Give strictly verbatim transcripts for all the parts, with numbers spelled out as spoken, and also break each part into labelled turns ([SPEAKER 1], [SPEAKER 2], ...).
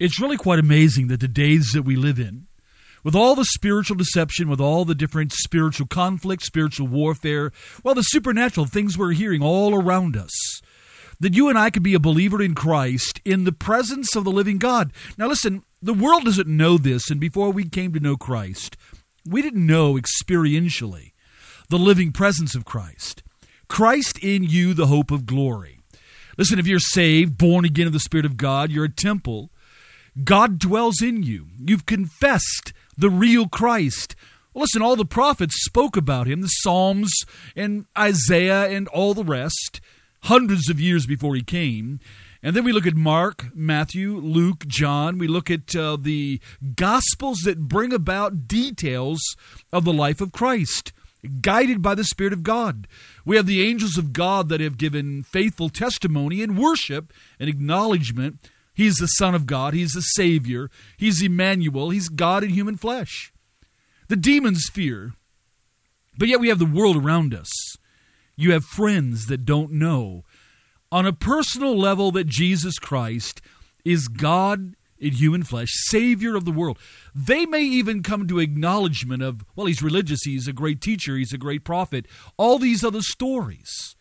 [SPEAKER 1] It's really quite amazing that the days that we live in, with all the spiritual deception, with all the different spiritual conflicts, spiritual warfare, well, the supernatural things we're hearing all around us, that you and I could be a believer in Christ in the presence of the living God. Now listen, the world doesn't know this, and before we came to know Christ, we didn't know experientially the living presence of Christ. Christ in you, the hope of glory. Listen, if you're saved, born again of the Spirit of God, you're a temple. God dwells in you. You've confessed the real Christ. Well, listen, all the prophets spoke about him, the Psalms and Isaiah and all the rest, hundreds of years before he came. And then we look at Mark, Matthew, Luke, John. We look at uh, the Gospels that bring about details of the life of Christ, guided by the Spirit of God. We have the angels of God that have given faithful testimony and worship and acknowledgement. He's the Son of God. He's the Savior. He's Emmanuel. He's God in human flesh. The demons fear, but yet we have the world around us. You have friends that don't know on a personal level that Jesus Christ is God in human flesh, Savior of the world. They may even come to acknowledgement of, well, he's religious, he's a great teacher, he's a great prophet, all these other stories.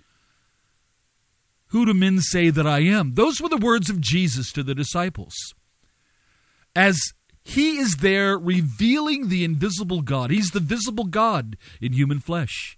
[SPEAKER 1] Who do men say that I am? Those were the words of Jesus to the disciples. As he is there revealing the invisible God. He's the visible God in human flesh.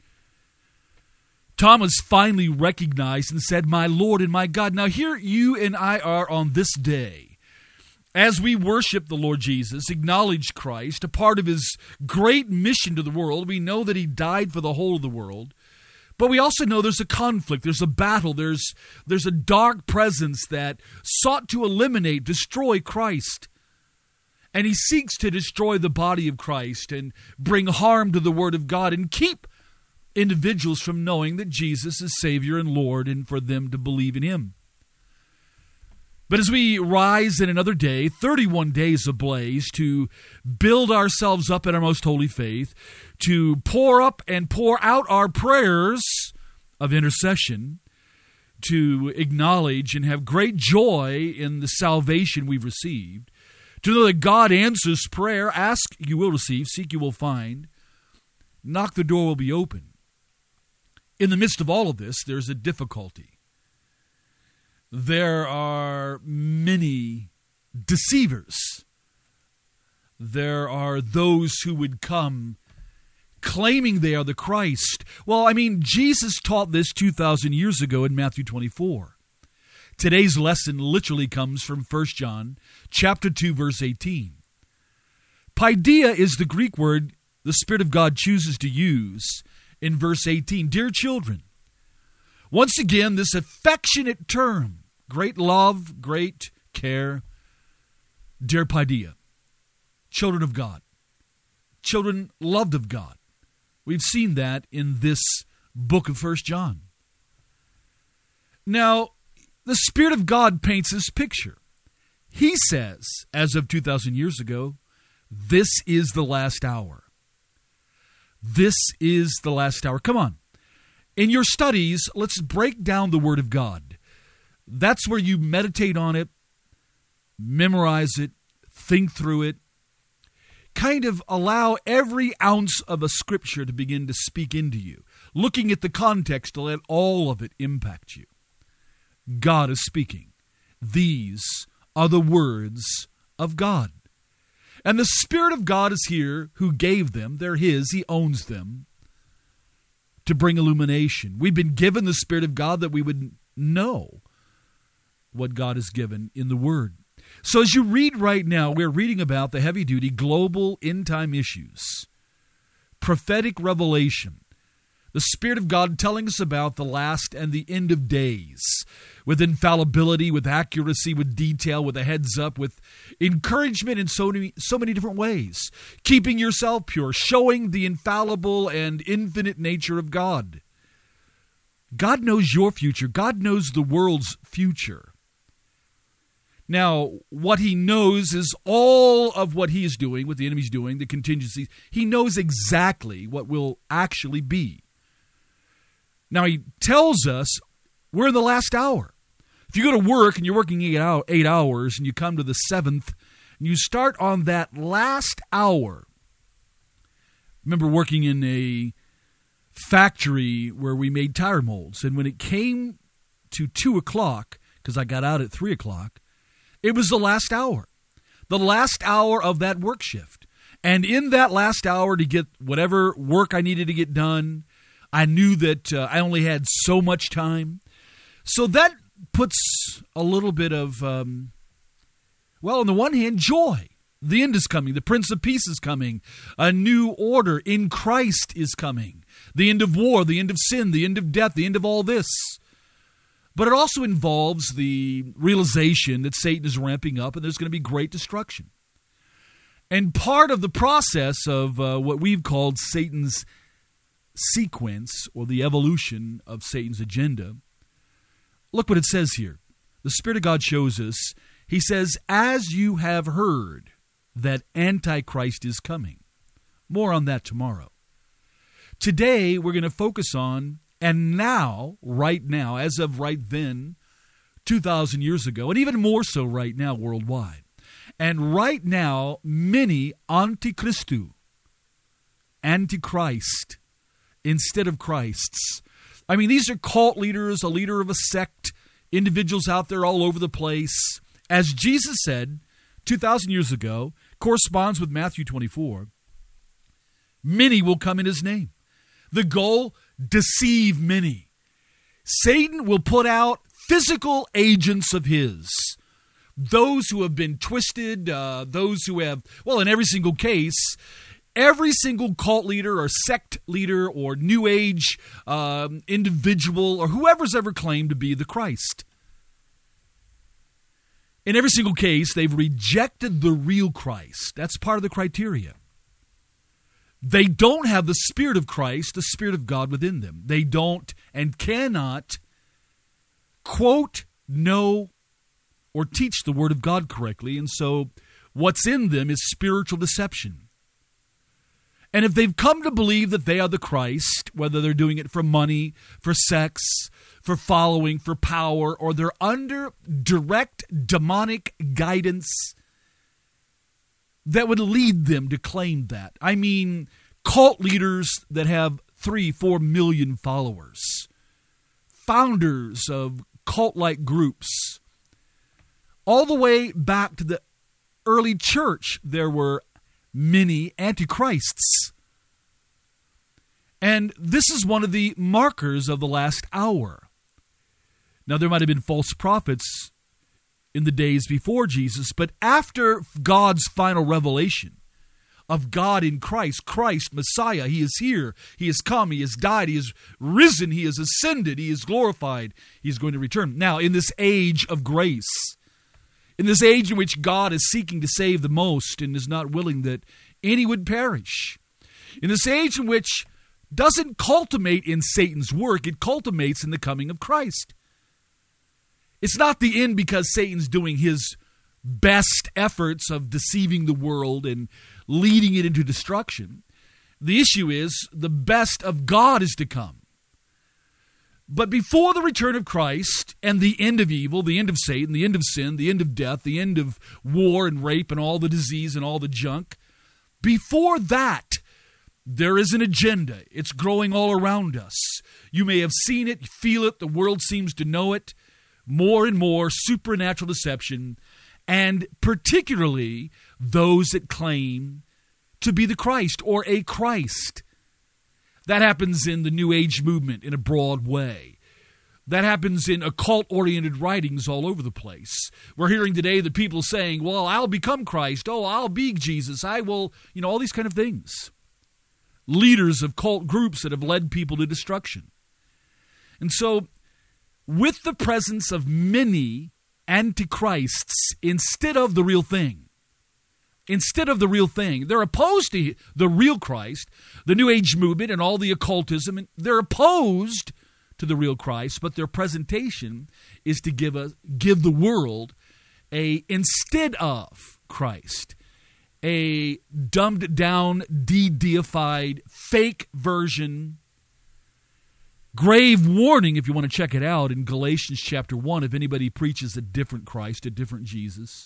[SPEAKER 1] Thomas finally recognized and said, my Lord and my God. Now here you and I are on this day. As we worship the Lord Jesus, acknowledge Christ, a part of his great mission to the world. We know that he died for the whole of the world. But we also know there's a conflict, there's a battle, there's, there's a dark presence that sought to eliminate, destroy Christ. And he seeks to destroy the body of Christ and bring harm to the Word of God and keep individuals from knowing that Jesus is Savior and Lord and for them to believe in him. But as we rise in another day, thirty-one days ablaze, to build ourselves up in our most holy faith, to pour up and pour out our prayers of intercession, to acknowledge and have great joy in the salvation we've received, to know that God answers prayer. Ask, you will receive. Seek, you will find. Knock, the door will be open. In the midst of all of this, there's a difficulty. There are many deceivers. There are those who would come claiming they are the Christ. Well, I mean, Jesus taught this two thousand years ago in Matthew twenty-four. Today's lesson literally comes from First John chapter two, verse eighteen. Paideia is the Greek word the Spirit of God chooses to use in verse eighteen. Dear children, once again, this affectionate term, great love, great care, dear Paideia, children of God, children loved of God. We've seen that in this book of First John. Now, the Spirit of God paints this picture. He says, as of two thousand years ago, this is the last hour. This is the last hour. Come on. In your studies, let's break down the Word of God. That's where you meditate on it, memorize it, think through it, kind of allow every ounce of a scripture to begin to speak into you, looking at the context to let all of it impact you. God is speaking. These are the words of God. And the Spirit of God is here who gave them. They're his. He owns them. To bring illumination. We've been given the Spirit of God that we would know what God has given in the Word. So as you read right now, we're reading about the heavy-duty global end-time issues. Prophetic revelation. The Spirit of God telling us about the last and the end of days. With infallibility, with accuracy, with detail, with a heads up, with encouragement in so many, so many different ways. Keeping yourself pure, showing the infallible and infinite nature of God. God knows your future. God knows the world's future. Now, what he knows is all of what he is doing, what the enemy's doing, the contingencies. He knows exactly what will actually be. Now, he tells us we're in the last hour. If you go to work and you're working eight, hour, eight hours and you come to the seventh and you start on that last hour. I remember working in a factory where we made tire molds, and when it came to two o'clock, because I got out at three o'clock, it was the last hour. The last hour of that work shift. And in that last hour to get whatever work I needed to get done, I knew that uh, I only had so much time. So that puts a little bit of, um, well, on the one hand, joy. The end is coming. The Prince of Peace is coming. A new order in Christ is coming. The end of war, the end of sin, the end of death, the end of all this. But it also involves the realization that Satan is ramping up and there's going to be great destruction. And part of the process of uh, what we've called Satan's sequence, or the evolution of Satan's agenda, look what it says here. The Spirit of God shows us, he says, as you have heard that Antichrist is coming. More on that tomorrow. Today, we're going to focus on, and now, right now, as of right then, two thousand years ago, and even more so right now worldwide. And right now, many antichristu, antichrist, instead of Christs. I mean, these are cult leaders, a leader of a sect, individuals out there all over the place. As Jesus said two thousand years ago, corresponds with Matthew twenty-four, many will come in his name. The goal, deceive many. Satan will put out physical agents of his. Those who have been twisted, uh, those who have, well, in every single case, every single cult leader or sect leader or New Age um, individual or whoever's ever claimed to be the Christ. In every single case, they've rejected the real Christ. That's part of the criteria. They don't have the Spirit of Christ, the Spirit of God within them. They don't and cannot quote, know, or teach the Word of God correctly. And so what's in them is spiritual deception. And if they've come to believe that they are the Christ, whether they're doing it for money, for sex, for following, for power, or they're under direct demonic guidance that would lead them to claim that. I mean, cult leaders that have three, four million followers, founders of cult-like groups. All the way back to the early church, there were many antichrists. And this is one of the markers of the last hour. Now, there might have been false prophets in the days before Jesus, but after God's final revelation of God in Christ, Christ, Messiah, he is here, he has come, he has died, he has risen, he has ascended, he is glorified, he is going to return. Now, in this age of grace, in this age in which God is seeking to save the most and is not willing that any would perish, in this age in which doesn't culminate in Satan's work, it culminates in the coming of Christ. It's not the end because Satan's doing his best efforts of deceiving the world and leading it into destruction. The issue is the best of God is to come. But before the return of Christ and the end of evil, the end of Satan, the end of sin, the end of death, the end of war and rape and all the disease and all the junk, before that, there is an agenda. It's growing all around us. You may have seen it, feel it, the world seems to know it. More and more supernatural deception, and particularly those that claim to be the Christ or a Christ. That happens in the New Age movement in a broad way. That happens in occult-oriented writings all over the place. We're hearing today the people saying, well, I'll become Christ. Oh, I'll be Jesus. I will, you know, all these kind of things. Leaders of cult groups that have led people to destruction. And so, with the presence of many antichrists instead of the real thing, instead of the real thing, they're opposed to the real Christ, the New Age movement and all the occultism, and they're opposed to the real Christ, but their presentation is to give a give the world a instead of Christ, a dumbed-down, de-deified, fake version, grave warning, if you want to check it out, in Galatians chapter one, if anybody preaches a different Christ, a different Jesus.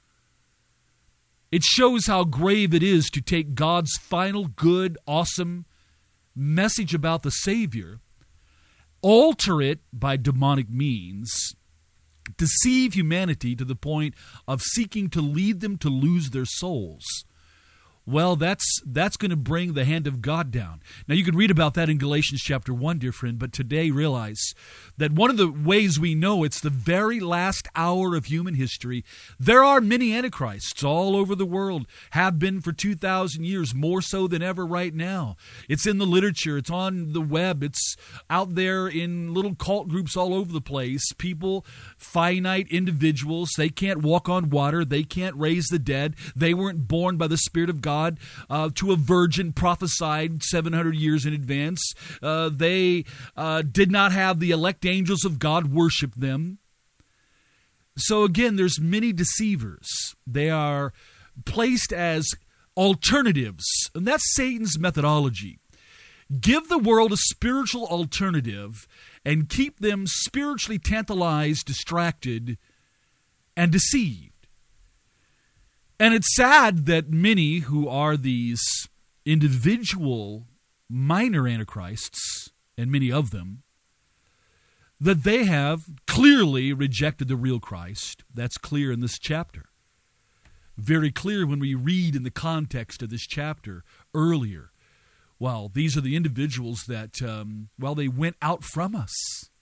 [SPEAKER 1] It shows how grave it is to take God's final, good, awesome message about the Savior, alter it by demonic means, deceive humanity to the point of seeking to lead them to lose their souls. Well, that's that's going to bring the hand of God down. Now, you can read about that in Galatians chapter one, dear friend, but today realize that one of the ways we know it's the very last hour of human history, there are many antichrists all over the world, have been for two thousand years, more so than ever right now. It's in the literature, it's on the web, it's out there in little cult groups all over the place. People, finite individuals, they can't walk on water, they can't raise the dead, they weren't born by the Spirit of God. God, uh, to a virgin prophesied seven hundred years in advance. Uh, they uh, did not have the elect angels of God worship them. So again, there's many deceivers. They are placed as alternatives, and that's Satan's methodology. Give the world a spiritual alternative and keep them spiritually tantalized, distracted, and deceived. And it's sad that many who are these individual minor antichrists, and many of them, that they have clearly rejected the real Christ. That's clear in this chapter. Very clear when we read in the context of this chapter earlier. Well, these are the individuals that, um, well, they went out from us.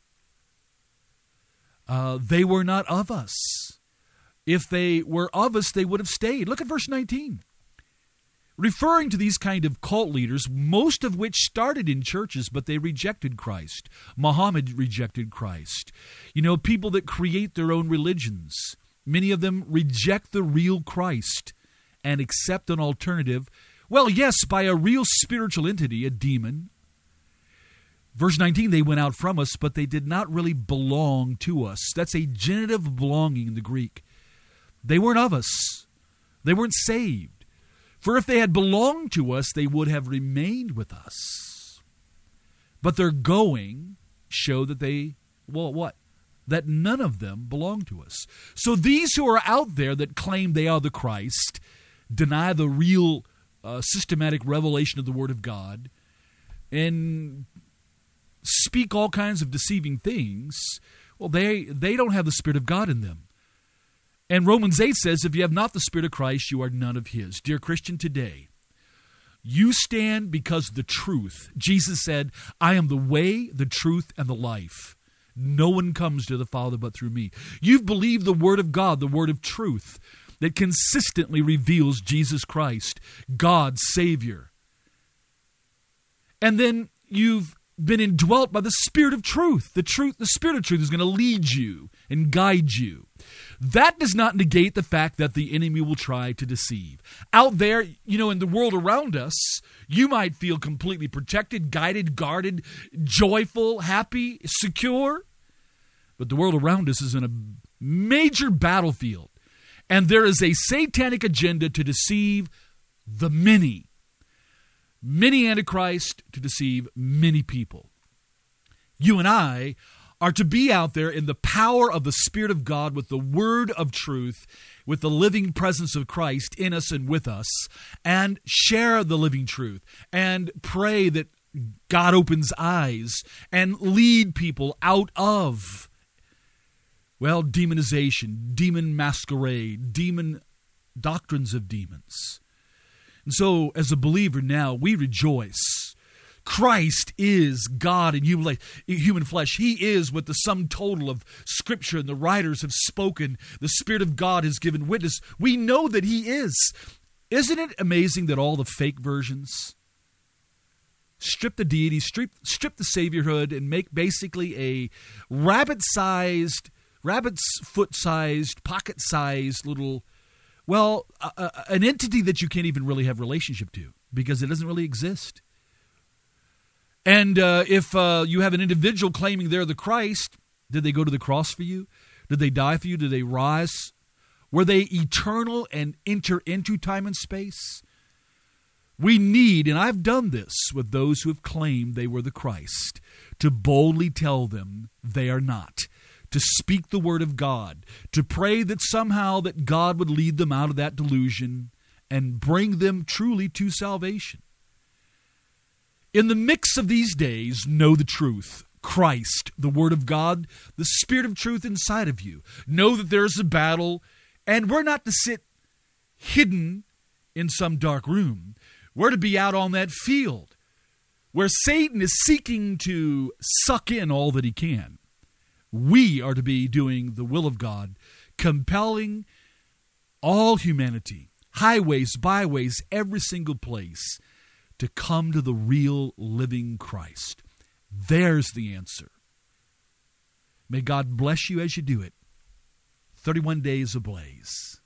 [SPEAKER 1] Uh, they were not of us. If they were of us, they would have stayed. Look at verse nineteen. Referring to these kind of cult leaders, most of which started in churches, but they rejected Christ. Muhammad rejected Christ. You know, people that create their own religions, many of them reject the real Christ and accept an alternative. Well, yes, by a real spiritual entity, a demon. Verse nineteen, they went out from us, but they did not really belong to us. That's a genitive of belonging in the Greek. They weren't of us. They weren't saved. For if they had belonged to us, they would have remained with us. But their going show that they, well, what? That none of them belong to us. So these who are out there that claim they are the Christ, deny the real uh, systematic revelation of the Word of God, and speak all kinds of deceiving things, well, they, they don't have the Spirit of God in them. And Romans eight says, if you have not the Spirit of Christ, you are none of His. Dear Christian, today, you stand because of the truth. Jesus said, I am the way, the truth, and the life. No one comes to the Father but through me. You've believed the Word of God, the Word of truth, that consistently reveals Jesus Christ, God's Savior. And then you've been indwelt by the Spirit of truth. The truth, the Spirit of truth is going to lead you and guide you. That does not negate the fact that the enemy will try to deceive. Out there, you know, in the world around us, you might feel completely protected, guided, guarded, joyful, happy, secure. But the world around us is in a major battlefield. And there is a satanic agenda to deceive the many. Many antichrist to deceive many people. You and I are to be out there in the power of the Spirit of God with the word of truth, with the living presence of Christ in us and with us, and share the living truth, and pray that God opens eyes and lead people out of, well, demonization, demon masquerade, demon doctrines of demons. And so, as a believer now, we rejoice. Christ is God in human flesh. He is what the sum total of Scripture and the writers have spoken. The Spirit of God has given witness. We know that He is. Isn't it amazing that all the fake versions strip the deity, strip, strip the Saviorhood, and make basically a rabbit-sized, rabbit's foot-sized, pocket-sized little, well, uh, uh, an entity that you can't even really have relationship to because it doesn't really exist. And uh, if uh, you have an individual claiming they're the Christ, did they go to the cross for you? Did they die for you? Did they rise? Were they eternal and enter into time and space? We need, and I've done this with those who have claimed they were the Christ, to boldly tell them they are not, to speak the word of God, to pray that somehow that God would lead them out of that delusion and bring them truly to salvation. In the mix of these days, know the truth. Christ, the Word of God, the Spirit of truth inside of you. Know that there's a battle, and we're not to sit hidden in some dark room. We're to be out on that field where Satan is seeking to suck in all that he can. We are to be doing the will of God, compelling all humanity, highways, byways, every single place, to come to the real living Christ. There's the answer. May God bless you as you do it. thirty-one days ablaze.